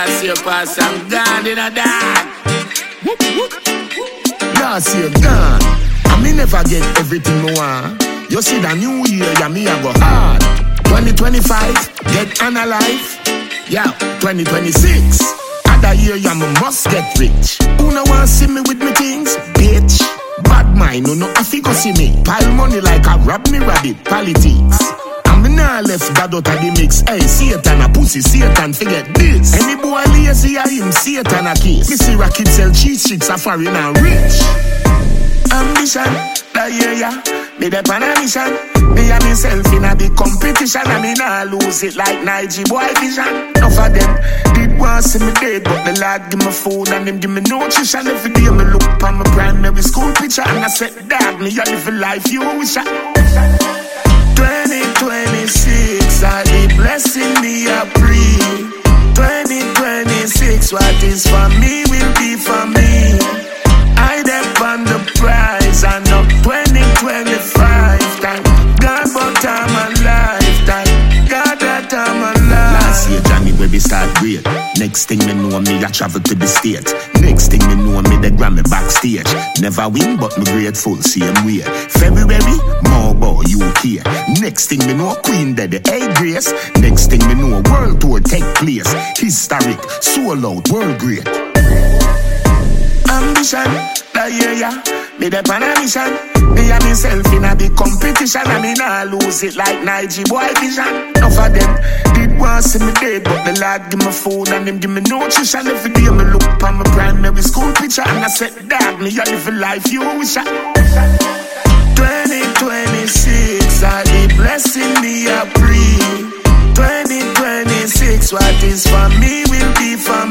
last year pass and gone in a dark. Last year gone, and me never get everything me want. You see the new year, yeah, me I go hard. 2025, get analyzed. Yeah, 2026, other year, yeah, me must get rich. Who no want see me with me things, bitch? Bad mind, no have to go see me. Pile money like a rob me rabbit, politics. Me nah left God out of the mix. Hey, Satan a pussy, Satan forget this. Any boy lazy a him, Satan a kiss. Me see Rocket sell cheese sticks a foreign and rich. Ambition, that year ya, me dey on a mission. Me and myself in a big competition, and me nah lose it like Nige boy vision. Enough of them did want see me dead, but the Lord give me food and them give me nutrition. Every day me look on my primary school picture, and I said, dog, me a live a life you wish I. 2026, all the blessing me a breathe. 2026, what is for me will be for me. I depend on the prize, and up 2025. Thank God, but I'm alive. Thank God that I'm alive. Last year, Johnny, where we start great. Next thing me know, me I travel to the States. Next thing me know, me the Grammy backstage. Never win, but me grateful, same way. February, more about UK. Next thing me know, Queen dead, hey Grace. Next thing me know, world tour take place. Historic, sold out, world great. Ambition, that year, yeah, me dey on a mission. Me and myself in a big competition, and me nah lose it like Nige boy vision. Enough of them did want see me dead, but the Lord give me food and them give me nutrition. Every day me look on my primary school picture, and I said, dog, me a live a life you wish I. 2026, all the blessing me a breathe. 2026, what is for me will be for